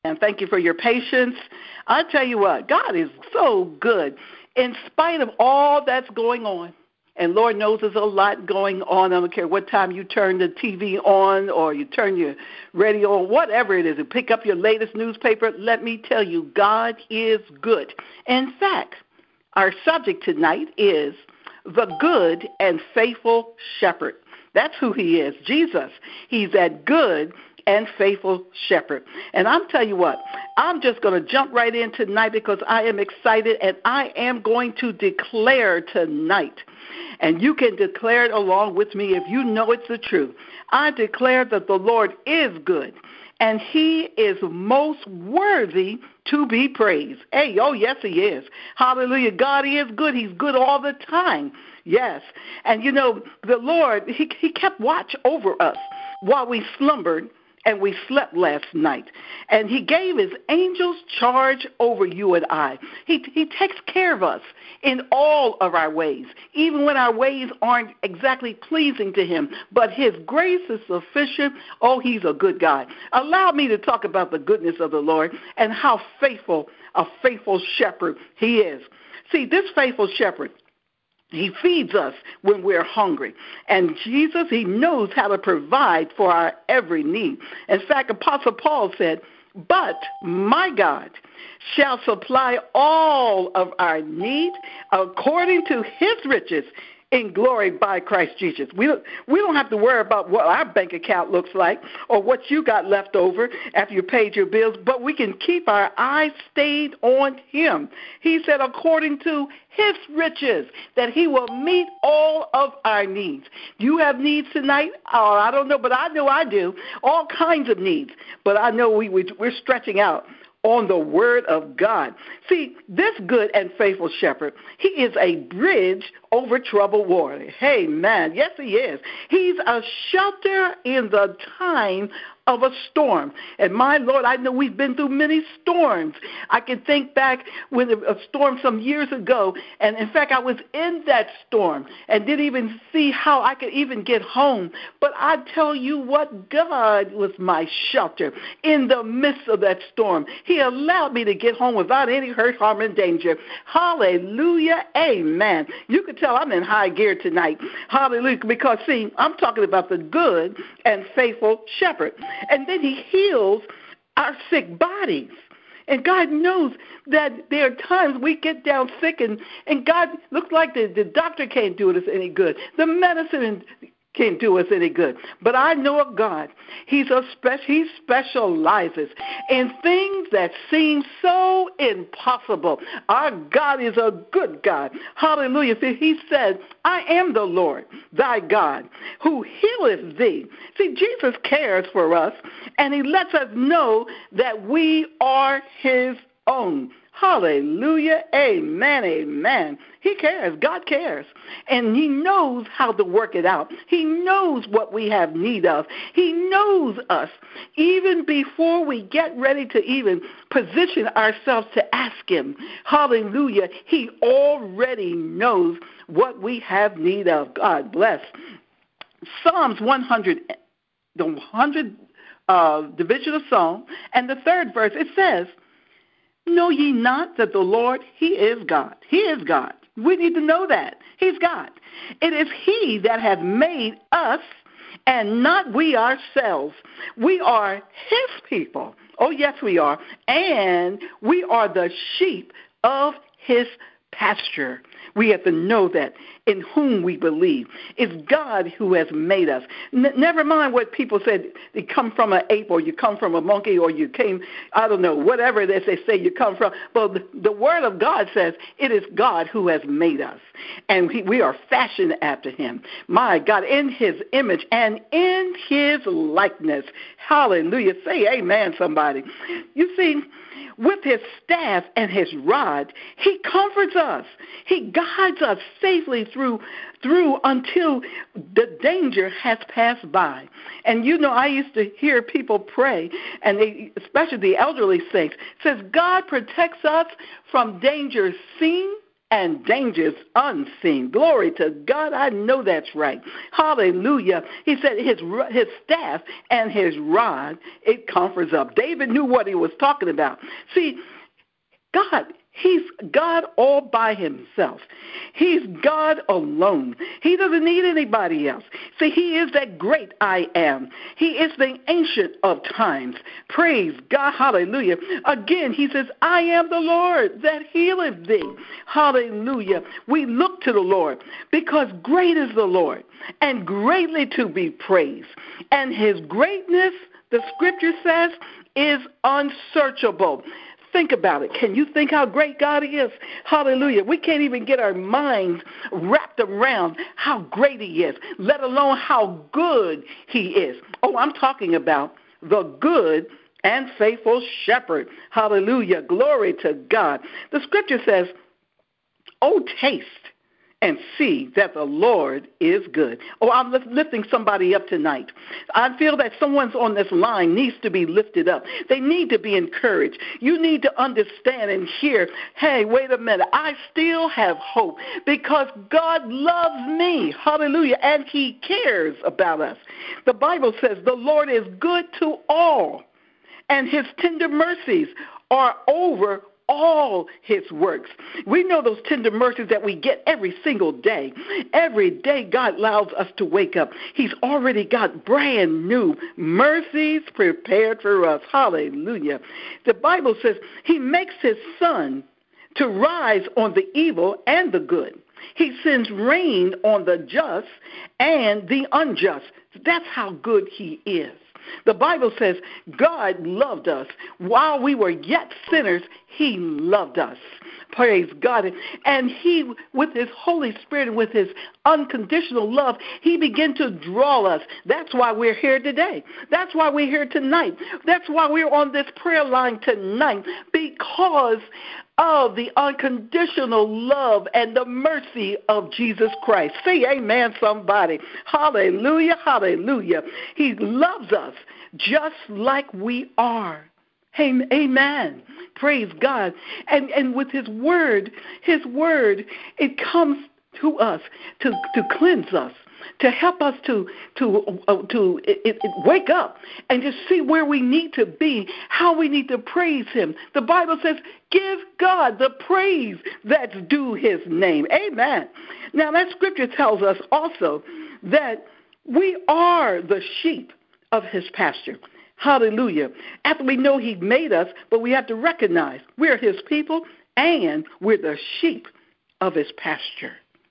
And thank you for your patience. I tell you what, God is so good in spite of all that's going on. And Lord knows there's a lot going on. I don't care what time you turn the TV on or you turn your radio on, whatever it is, and pick up your latest newspaper. Let me tell you, God is good. In fact, our subject tonight is the good and faithful shepherd. That's who he is, Jesus. He's that good and faithful shepherd. And I'm telling you what, I'm just going to jump right in tonight because I am excited and I am going to declare tonight. And you can declare it along with me if you know it's the truth. I declare that the Lord is good and he is most worthy to be praised. Hey, oh, yes, he is. Hallelujah. God is good. He's good all the time. Yes. And, you know, the Lord, he kept watch over us while we slumbered and we slept last night. And he gave his angels charge over you and I. He takes care of us in all of our ways, even when our ways aren't exactly pleasing to him. But his grace is sufficient. Oh, he's a good God. Allow me to talk about the goodness of the Lord and how faithful, a faithful shepherd he is. See, this faithful shepherd, he feeds us when we're hungry. And Jesus, he knows how to provide for our every need. In fact, Apostle Paul said, but my God shall supply all of our need according to his riches in glory by Christ Jesus. We don't have to worry about what our bank account looks like or what you got left over after you paid your bills, but we can keep our eyes stayed on him. He said according to his riches that he will meet all of our needs. Do you have needs tonight? Oh, I don't know, but I know I do. All kinds of needs, but I know we're stretching out on the word of God. See, this good and faithful shepherd, he is a bridge over troubled water. Hey, man, yes, he is. He's a shelter in the time of a storm. And my Lord, I know we've been through many storms. I can think back with a storm some years ago, and in fact, I was in that storm and didn't even see how I could even get home. But I tell you what, God was my shelter in the midst of that storm. He allowed me to get home without any hurt, harm, and danger. Hallelujah, amen. You can tell I'm in high gear tonight. Hallelujah, because, see, I'm talking about the good and faithful shepherd. And then he heals our sick bodies. And God knows that there are times we get down sick and God looks like the doctor can't do us any good. The medicine can't do us any good. But I know a God. He specializes in things that seem so impossible. Our God is a good God. Hallelujah. See, he said, I am the Lord, thy God, who healeth thee. See, Jesus cares for us, and he lets us know that we are his own. Hallelujah. Amen. Amen. He cares. God cares. And he knows how to work it out. He knows what we have need of. He knows us even before we get ready to even position ourselves to ask him. Hallelujah. He already knows what we have need of. God bless. Psalms 100, the 100th division of Psalm, and the third verse, it says, know ye not that the Lord, he is God. He is God. We need to know that. He's God. It is he that hath made us and not we ourselves. We are his people. Oh, yes, we are. And we are the sheep of his pasture. We have to know that in whom we believe. It's God who has made us. Never mind what people said, you come from an ape or you come from a monkey or you came, I don't know, whatever it is they say you come from. But the word of God says it is God who has made us. And we are fashioned after him. My God, in his image and in his likeness. Hallelujah. Say amen, somebody. You see, with his staff and his rod, he comforts us. He guides us safely through until the danger has passed by. And you know, I used to hear people pray, and especially the elderly saints, says God protects us from danger seen and dangers unseen. Glory to God. I know that's right. Hallelujah. He said his staff and his rod, it comforts up. David knew what he was talking about. See, God, he's God all by himself. He's God alone. He doesn't need anybody else. See, he is that great I am. He is the ancient of times. Praise God. Hallelujah. Again, he says, I am the Lord that healeth thee. Hallelujah. We look to the Lord because great is the Lord and greatly to be praised. And his greatness, the scripture says, is unsearchable. Think about it. Can you think how great God is? Hallelujah. We can't even get our minds wrapped around how great he is, let alone how good he is. Oh, I'm talking about the good and faithful shepherd. Hallelujah. Glory to God. The scripture says, oh, taste and see that the Lord is good. Oh, I'm lifting somebody up tonight. I feel that someone's on this line needs to be lifted up. They need to be encouraged. You need to understand and hear, hey, wait a minute, I still have hope because God loves me. Hallelujah. And he cares about us. The Bible says the Lord is good to all, and his tender mercies are over all his works. We know those tender mercies that we get every single day. Every day God allows us to wake up. He's already got brand new mercies prepared for us. Hallelujah. The Bible says he makes his sun to rise on the evil and the good. He sends rain on the just and the unjust. That's how good he is. The Bible says God loved us. While we were yet sinners, he loved us. Praise God. And he, with his Holy Spirit and with his unconditional love, he began to draw us. That's why we're here today. That's why we're here tonight. That's why we're on this prayer line tonight, because of the unconditional love and the mercy of Jesus Christ. Say amen, somebody. Hallelujah, hallelujah. He loves us just like we are. Amen. Praise God. And with his word, it comes to us to cleanse us, to help us to wake up and just see where we need to be, how we need to praise him. The Bible says, give God the praise that's due his name. Amen. Now, that scripture tells us also that we are the sheep of his pasture. Hallelujah. After we know he made us, but we have to recognize we're his people and we're the sheep of his pasture.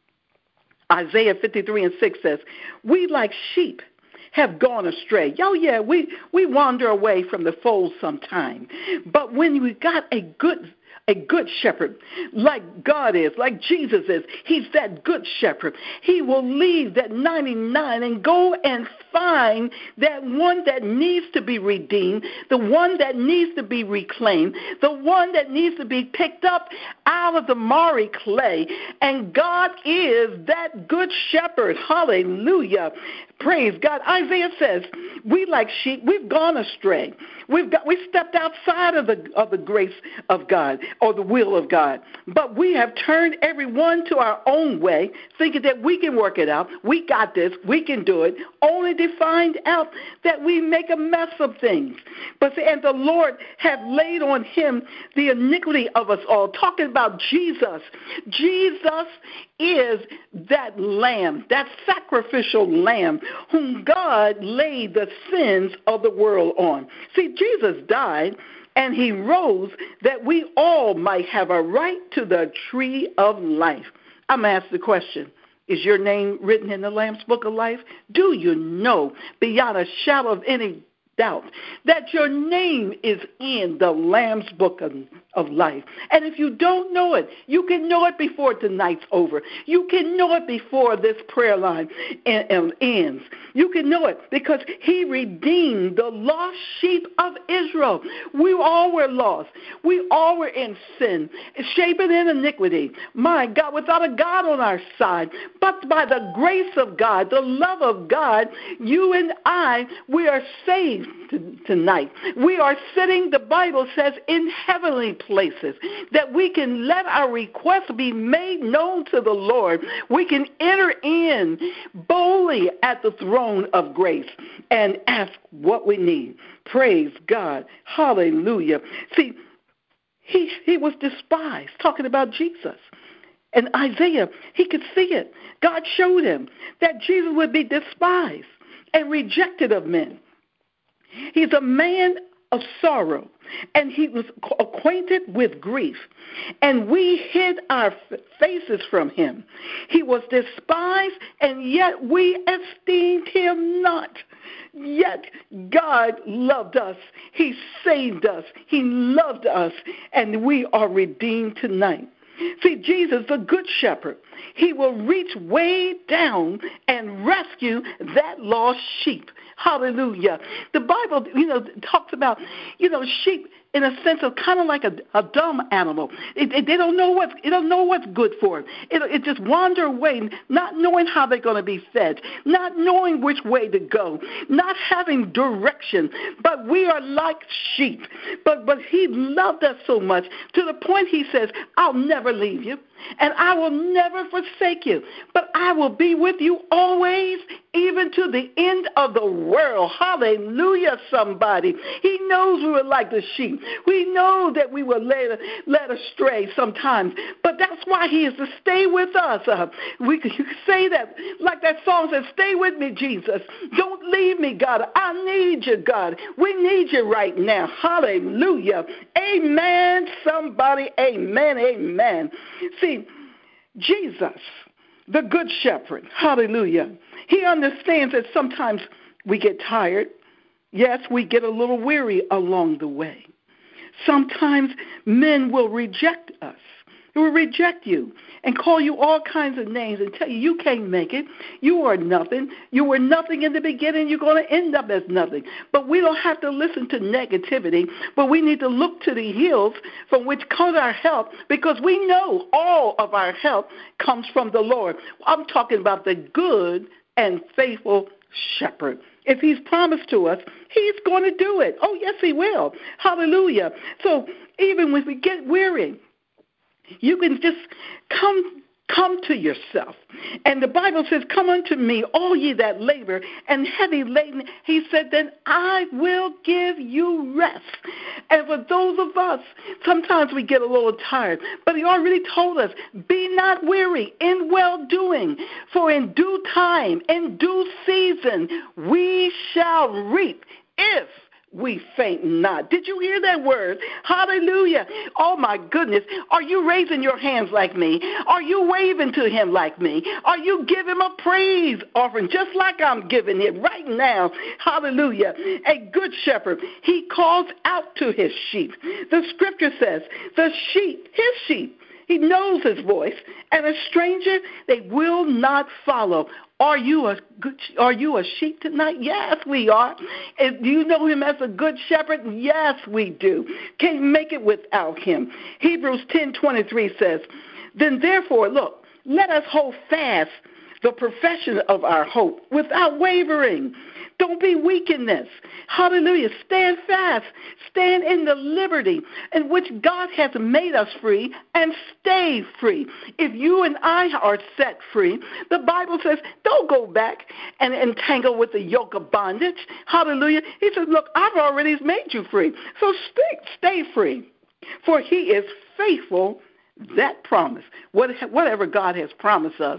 Isaiah 53:6 says, we like sheep have gone astray. Oh, yeah, we wander away from the fold sometime. But when we got a good shepherd, like God is, like Jesus is, he's that good shepherd. He will leave that 99 and go and find that one that needs to be redeemed, the one that needs to be reclaimed, the one that needs to be picked up out of the miry clay. And God is that good shepherd. Hallelujah. Praise God. Isaiah says, we like sheep, we've gone astray. We stepped outside of the grace of God or the will of God. But we have turned everyone to our own way, thinking that we can work it out. We got this. We can do it, only to find out that we make a mess of things. And the Lord have laid on him the iniquity of us all. Talking about Jesus. Jesus is that lamb, that sacrificial lamb, whom God laid the sins of the world on. See, Jesus died and he rose that we all might have a right to the tree of life. I'm going to ask the question, is your name written in the Lamb's Book of Life? Do you know beyond a shadow of any doubt that your name is in the Lamb's Book of Life? And if you don't know it, you can know it before tonight's over. You can know it before this prayer line ends. You can know it because he redeemed the lost sheep of Israel. We all were lost. We all were in sin, shapen in iniquity. My God, without a God on our side. But by the grace of God, the love of God, you and I, we are saved tonight. We are sitting, the Bible says, in heavenly places, that we can let our requests be made known to the Lord. We can enter in boldly at the throne of grace and ask what we need. Praise God. Hallelujah. See, he was despised, talking about Jesus. And Isaiah, he could see it. God showed him that Jesus would be despised and rejected of men. He's a man of sorrow, and he was acquainted with grief, and we hid our faces from him. He was despised, and yet we esteemed him not. Yet God loved us. He saved us. He loved us, and we are redeemed tonight. See, Jesus, the good shepherd, he will reach way down and rescue that lost sheep. Hallelujah. The Bible, talks about, sheep in a sense of kind of like a dumb animal. They don't know what's good for it. It just wander away, not knowing how they're going to be fed, not knowing which way to go, not having direction. But we are like sheep. But he loved us so much to the point he says, I'll never leave you, and I will never forsake you, but I will be with you always, even to the end of the world. Hallelujah, somebody. He knows we were like the sheep. We know that we were led astray sometimes, but that's why he is to stay with us. You can say that, like that song says, stay with me, Jesus. Don't leave me, God. I need you, God. We need you right now. Hallelujah. Amen, somebody. Amen, amen. See, Jesus, the good shepherd, hallelujah, he understands that sometimes we get tired. Yes, we get a little weary along the way. Sometimes men will reject us. They will reject you and call you all kinds of names and tell you you can't make it. You are nothing. You were nothing in the beginning. You're going to end up as nothing. But we don't have to listen to negativity, but we need to look to the hills from which comes our help, because we know all of our help comes from the Lord. I'm talking about the good and faithful shepherd. If he's promised to us, he's going to do it. Oh, yes, he will. Hallelujah. So even when we get weary, you can just come to yourself. And the Bible says, come unto me, all ye that labor and heavy laden. He said, then I will give you rest. And for those of us, sometimes we get a little tired, but he already told us, be not weary in well-doing, for in due time, in due season, we shall reap if we faint not. Did you hear that word? Hallelujah. Oh, my goodness. Are you raising your hands like me? Are you waving to him like me? Are you giving him a praise offering just like I'm giving it right now? Hallelujah. A good shepherd, he calls out to his sheep. The scripture says, the sheep, his sheep, he knows his voice, and a stranger they will not follow. Are you a sheep tonight? Yes, we are. Do you know him as a good shepherd? Yes, we do. Can't make it without him. Hebrews 10:23 says, then therefore, look, let us hold fast the profession of our hope without wavering. Don't be weak in this. Hallelujah. Stand fast. Stand in the liberty in which God has made us free, and stay free. If you and I are set free, the Bible says, don't go back and entangle with the yoke of bondage. Hallelujah. He says, look, I've already made you free. So stay free. For he is faithful, that promise. Whatever God has promised us,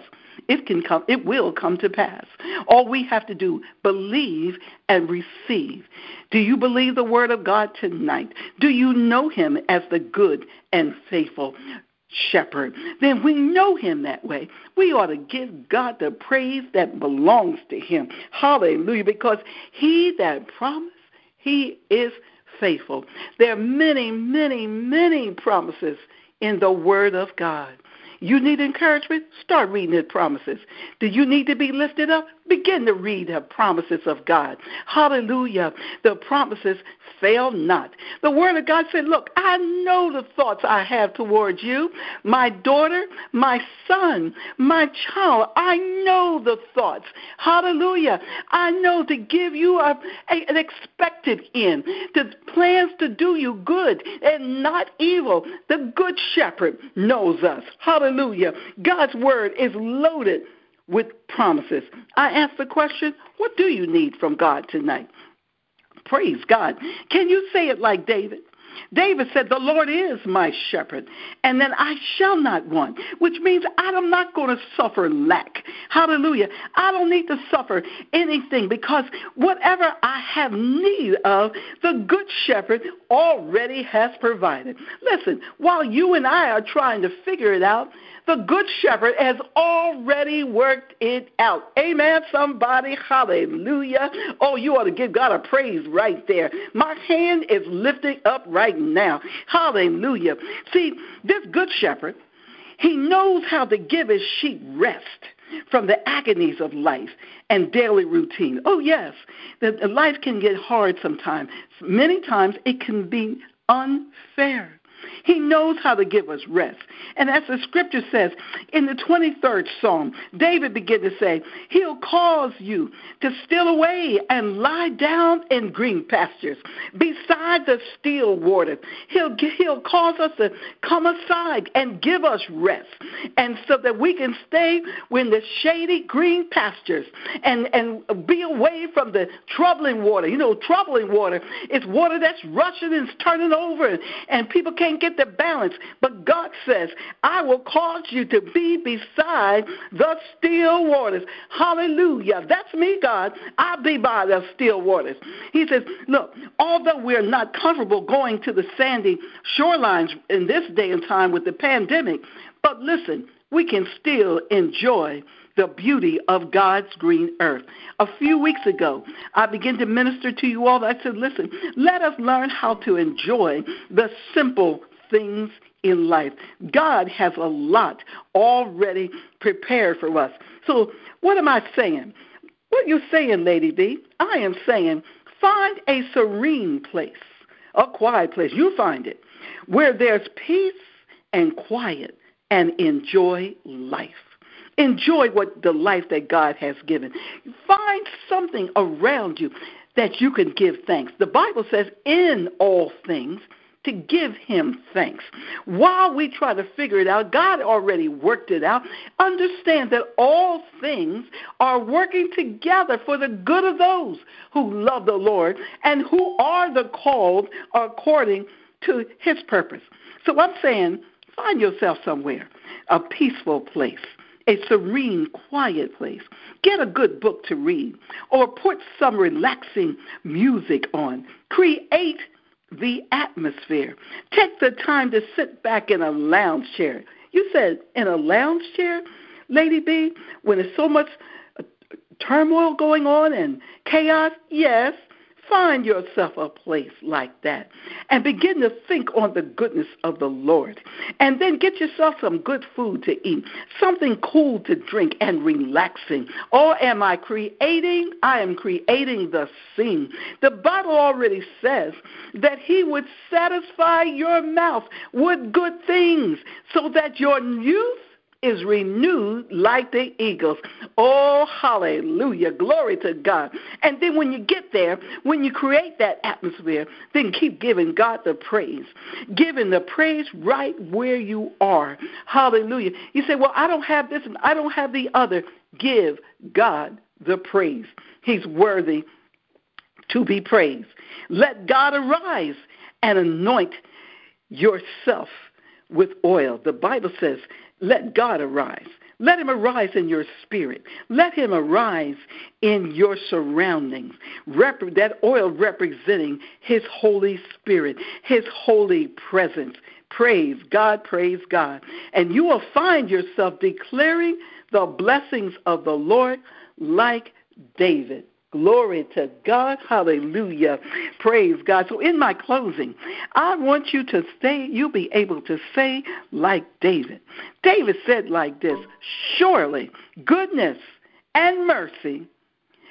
it will come to pass. All we have to do, believe and receive. Do you believe the word of God tonight? Do you know him as the good and faithful shepherd? Then we know him that way. We ought to give God the praise that belongs to him. Hallelujah. Because he that promised, he is faithful. There are many, many, many promises in the word of God. You need encouragement? Start reading his promises. Do you need to be lifted up? Begin to read the promises of God. Hallelujah. The promises fail not. The word of God said, look, I know the thoughts I have towards you, my daughter, my son, my child. I know the thoughts. Hallelujah. I know to give you an expected end, to plans to do you good and not evil. The good shepherd knows us. Hallelujah. God's word is loaded with promises. I ask the question, what do you need from God tonight? Praise God. Can you say it like David? David said, the Lord is my shepherd, and then I shall not want, which means I'm not going to suffer lack. Hallelujah. I don't need to suffer anything because whatever I have need of, the good shepherd already has provided. Listen, while you and I are trying to figure it out, the good shepherd has already worked it out. Amen, somebody. Hallelujah. Oh, you ought to give God a praise right there. My hand is lifting up right now. Hallelujah. See, this good shepherd, he knows how to give his sheep rest from the agonies of life and daily routine. Oh, yes, life can get hard sometimes. Many times it can be unfair. He knows how to give us rest. And as the scripture says, in the 23rd Psalm, David began to say, he'll cause you to steal away and lie down in green pastures beside the still waters. He'll cause us to come aside and give us rest, and so that we can stay in the shady green pastures and be away from the troubling water. You know, troubling water is water that's rushing and turning over, and people can't get the balance. But God says, I will cause you to be beside the still waters. Hallelujah. That's me, God. I'll be by the still waters. He says, look, although we're not comfortable going to the sandy shorelines in this day and time with the pandemic, but listen, we can still enjoy the beauty of God's green earth. A few weeks ago, I began to minister to you all. I said, listen, let us learn how to enjoy the simple things in life. God has a lot already prepared for us. So what am I saying? What are you saying, Lady B? I am saying find a serene place, a quiet place. You find it, where there's peace and quiet, and enjoy life. Enjoy the life that God has given. Find something around you that you can give thanks. The Bible says in all things to give him thanks. While we try to figure it out, God already worked it out. Understand that all things are working together for the good of those who love the Lord and who are the called according to his purpose. So I'm saying, find yourself somewhere, a peaceful place, a serene, quiet place. Get a good book to read or put some relaxing music on. Create the atmosphere. Take the time to sit back in a lounge chair. You said in a lounge chair, Lady B, when there's so much turmoil going on and chaos? Yes. Find yourself a place like that and begin to think on the goodness of the Lord. And then get yourself some good food to eat, something cool to drink and relaxing. Or am I creating? I am creating the scene. The Bible already says that he would satisfy your mouth with good things so that your youth is renewed like the eagles. Oh, hallelujah. Glory to God. And then when you get there, when you create that atmosphere, then keep giving God the praise. Giving the praise right where you are. Hallelujah. You say, well, I don't have this and I don't have the other. Give God the praise. He's worthy to be praised. Let God arise and anoint yourself with oil. The Bible says, let God arise. Let him arise in your spirit. Let him arise in your surroundings. That oil representing his Holy Spirit, his holy presence. Praise God, praise God. And you will find yourself declaring the blessings of the Lord like David. Glory to God. Hallelujah. Praise God. So in my closing, I want you to you'll be able to say like David. David said like this, surely goodness and mercy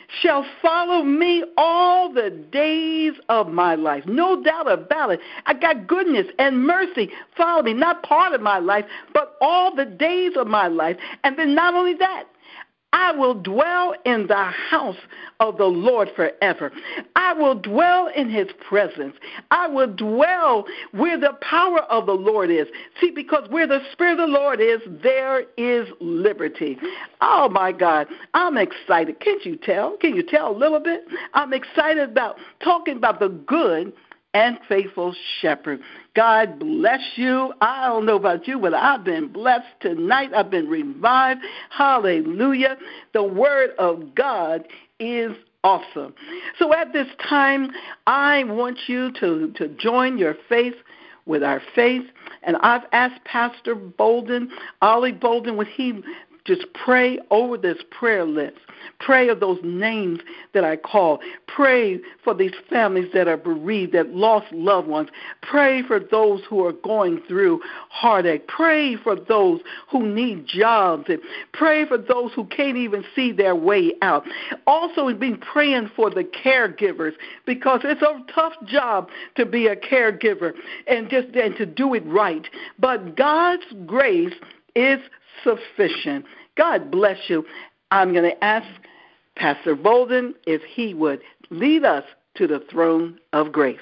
shall follow me all the days of my life. No doubt about it. I got goodness and mercy follow me, not part of my life, but all the days of my life. And then not only that, I will dwell in the house of the Lord forever. I will dwell in his presence. I will dwell where the power of the Lord is. See, because where the Spirit of the Lord is, there is liberty. Oh, my God. I'm excited. Can't you tell? Can you tell a little bit? I'm excited about talking about the good and faithful shepherd. God bless you. I don't know about you, but I've been blessed tonight. I've been revived. Hallelujah. The word of God is awesome. So at this time, I want you to join your faith with our faith. And I've asked Pastor Bolden, Ollie Bolden, would he just pray over this prayer list. Pray of those names that I call. Pray for these families that are bereaved, that lost loved ones. Pray for those who are going through heartache. Pray for those who need jobs. And pray for those who can't even see their way out. Also, we've been praying for the caregivers, because it's a tough job to be a caregiver and to do it right. But God's grace is sufficient. God bless you. I'm going to ask Pastor Bolden if he would lead us to the throne of grace.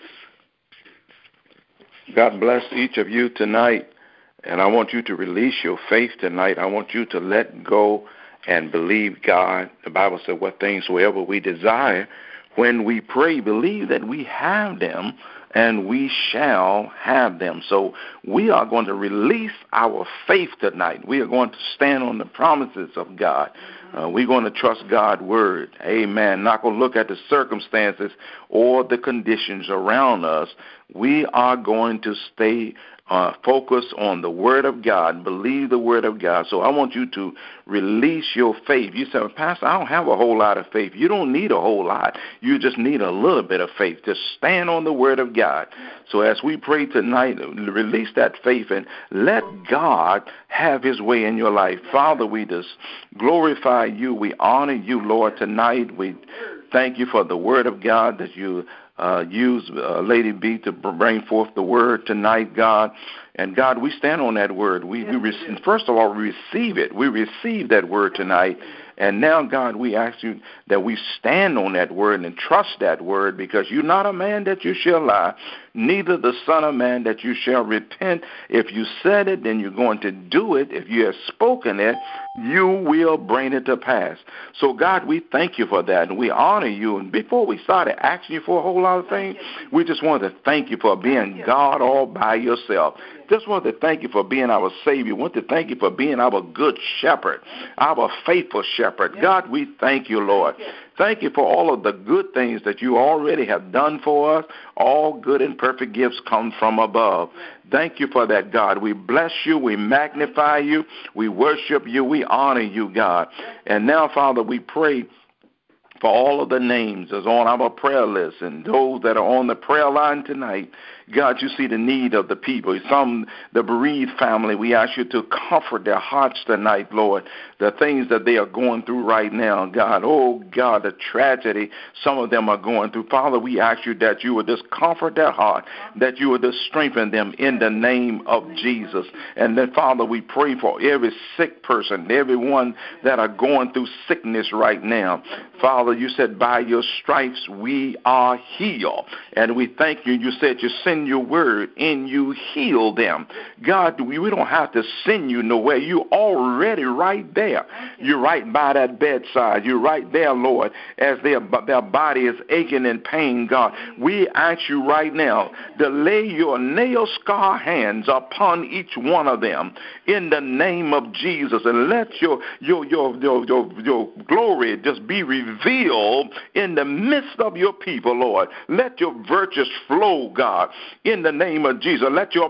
God bless each of you tonight, and I want you to release your faith tonight. I want you to let go and believe God. The Bible said, what things soever we desire, when we pray, believe that we have them, and we shall have them. So we are going to release our faith tonight. We are going to stand on the promises of God. We're going to trust God's word. Amen. Not going to look at the circumstances or the conditions around us. We are going to stay focus on the word of God, believe the word of God. So I want you to release your faith. You say, Pastor, I don't have a whole lot of faith. You don't need a whole lot. You just need a little bit of faith. Just stand on the word of God. So as we pray tonight, release that faith and let God have his way in your life. Father, we just glorify you. We honor you, Lord, tonight. We thank you for the word of God that you use Lady B to bring forth the word tonight, God. And God, we stand on that word. First of all, we receive it. We receive that word tonight. And now, God, we ask you that we stand on that word and trust that word, because you're not a man that you shall lie, neither the son of man that you shall repent. If you said it, then you're going to do it. If you have spoken it, you will bring it to pass. So, God, we thank you for that, and we honor you. And before we started asking you for a whole lot of things, we just wanted to thank you for being God all by yourself. Just want to thank you for being our Savior. Want to thank you for being our good shepherd, our faithful shepherd. God, we thank you, Lord. Thank you for all of the good things that you already have done for us. All good and perfect gifts come from above. Thank you for that, God. We bless you. We magnify you. We worship you. We honor you, God. And now, Father, we pray for all of the names that's on our prayer list and those that are on the prayer line tonight. God, you see the need of the people. Some, the bereaved family, we ask you to comfort their hearts tonight, Lord, the things that they are going through right now, God. Oh, God, the tragedy some of them are going through. Father, we ask you that you would just comfort their heart, that you would just strengthen them in the name of Jesus. And then, Father, we pray for every sick person, everyone that are going through sickness right now. Father, you said by your stripes we are healed. And we thank you. You said you send your word and you heal them. God, we don't have to send you nowhere. You're already right there. You're right by that bedside. You're right there, Lord, as their body is aching in pain, God. We ask you right now to lay your nail-scar hands upon each one of them in the name of Jesus, and let your glory just be revealed in the midst of your people, Lord. Let your virtues flow, God, in the name of Jesus. Let your power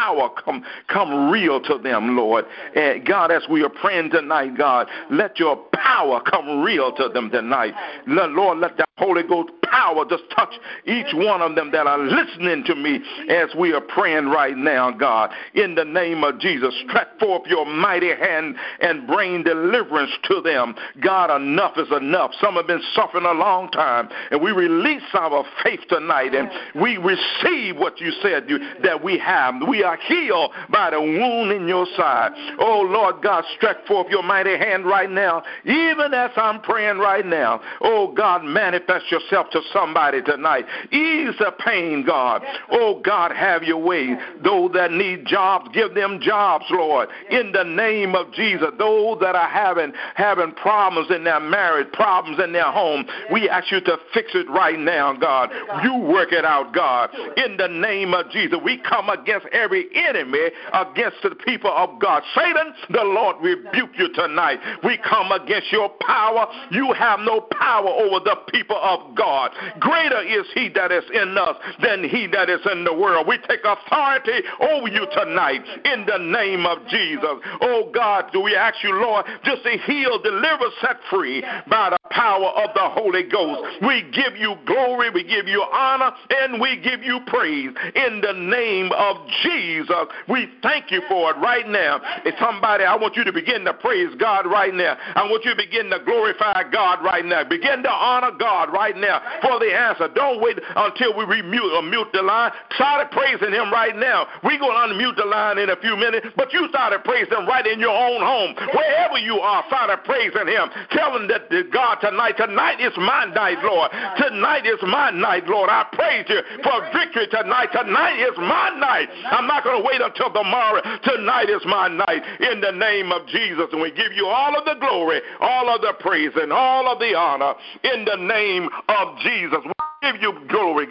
power come real to them, Lord. And God, as we are praying tonight, God, let your power come real to them tonight. Lord, let the Holy Ghost power just touch each one of them that are listening to me as we are praying right now, God. In the name of Jesus, stretch forth your mighty hand and bring deliverance to them. God, enough is enough. Some have been suffering a long time, and we release our faith tonight, and we receive what you said that we have. We are healed by the wound in your side. Oh, Lord God, stretch forth your mighty hand right now, even as I'm praying right now. Oh, God, manifest yourself to somebody tonight. Ease the pain, God. Oh, God, have your way. Those that need jobs, give them jobs, Lord, in the name of Jesus. Those that are having problems in their marriage, problems in their home, we ask you to fix it right now, God. You work it out, God. In the name of Jesus, we come against every enemy, against the people of God. Satan, the Lord rebuke you tonight. We come against your power. You have no power over the people of God. Greater is he that is in us than he that is in the world. We take authority over you tonight in the name of Jesus. Oh God, do we ask you, Lord, just to heal, deliver, set free by the power of the Holy Ghost. We give you glory, we give you honor, and we give you praise in the name of Jesus. We thank you for it right now. If somebody, I want you to begin to praise God right now. I want you to begin to glorify God right now. Begin to honor God right now for the answer. Don't wait until we mute the line. Start praising him right now. We're going to unmute the line in a few minutes, but you started praising him right in your own home. Wherever you are, started praising him. Tell him that God, tonight is my night, Lord. Tonight is my night, Lord. I praise you for victory tonight. Tonight is my night. I'm not going to wait until tomorrow. Tonight is my night in the name of Jesus. And we give you all of the glory, all of the praise, and all of the honor in the name of Jesus. We give you glory, God.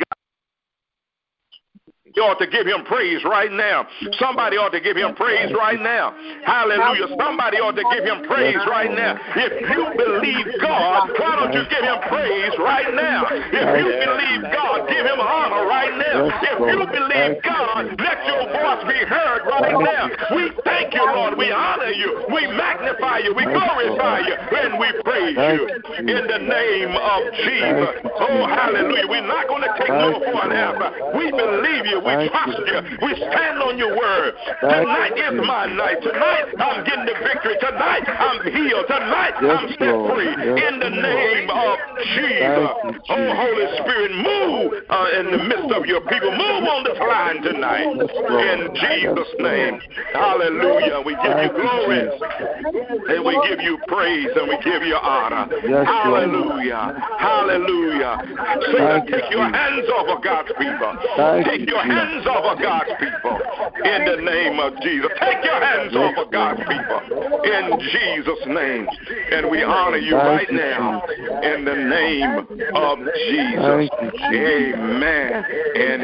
You ought to give him praise right now. Somebody ought to give him praise right now. Hallelujah. Somebody ought to give him praise right now. If you believe God, why don't you give him praise right now? If you believe God, give him honor right now. If you believe God, let your voice be heard right now. We thank you, Lord. We honor you. We magnify you. We glorify you. And we praise you in the name of Jesus. Oh, hallelujah. We're not going to take no for an answer. We believe you. We trust you. We stand on your word. Tonight is my night. Tonight I'm getting the victory. Tonight I'm healed. Tonight I'm set free. In the name of Jesus. Oh, Holy Spirit, move in the midst of your people. Move on this line tonight. In Jesus' name. Hallelujah. We give you glory. And we give you praise. And we give you honor. Hallelujah. Hallelujah. Satan, take your hands off of God's people. Take your hands off of God's people in the name of Jesus. Take your hands off of God's people in Jesus' name. And we honor you right now in the name of Jesus. Amen and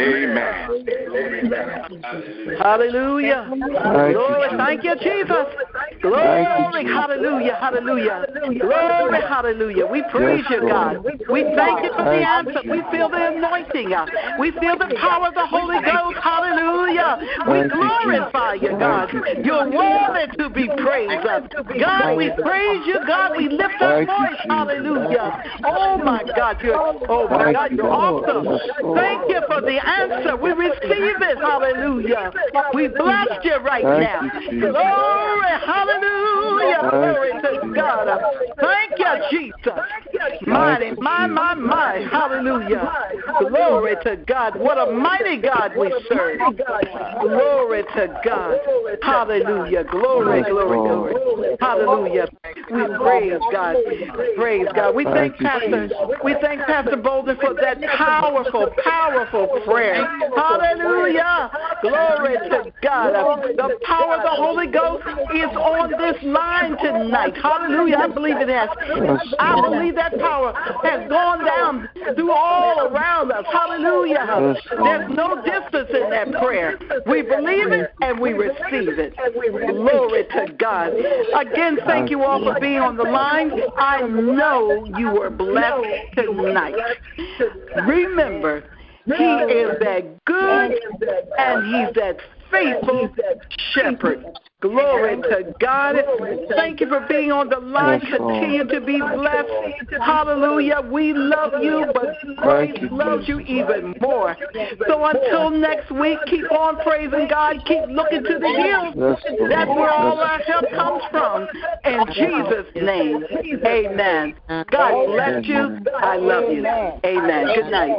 amen. Hallelujah. Glory. Thank you, Jesus. Glory. Hallelujah. Hallelujah. Glory. Hallelujah. We praise you, God. We thank you for the answer. We feel the anointing. We feel the power of the Holy Ghost. Hallelujah. We glorify you, God. You're worthy to be praised. God, we praise you, God. We lift our voice. Hallelujah. Oh my God, you're awesome. Thank you for the answer. We receive it. Hallelujah. We bless you right now. Glory. Hallelujah. Glory to God. Thank you, Jesus. Mighty, my. Hallelujah. Glory to God. What a mighty God we serve. Glory to God. Hallelujah. Glory. Hallelujah. We praise God. Praise God. We thank Pastor Bolden for that powerful prayer. Hallelujah. Glory to God. The power of the Holy Ghost is on this line tonight. Hallelujah. I believe it has. I believe that power has gone down through all around us. Hallelujah. There's no distance in that prayer. We believe it and we receive it. Glory to God. Again, thank you all for being on the line. I know you were blessed tonight. Remember, he is that good and he's that faithful shepherd. Glory to God. Thank you for being on the line. Continue to be blessed. Hallelujah. We love you, but grace loves you even more. So until next week, keep on praising God. Keep looking to the hills. That's where all our help comes from. In Jesus' name, amen. God bless you. I love you. Amen. Good night.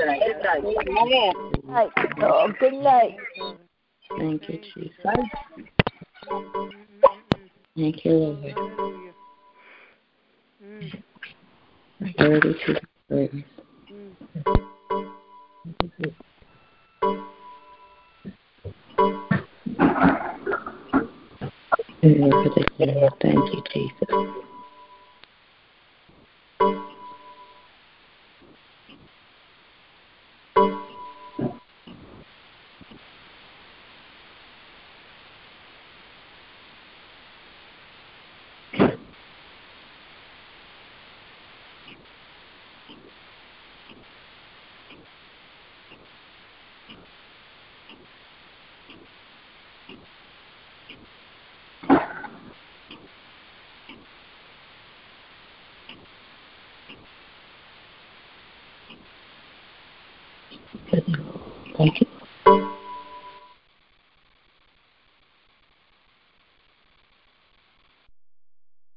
Good night. Thank you, Jesus. Thank you, Lord. Worthy to be praised. Thank you, Jesus. Thank you.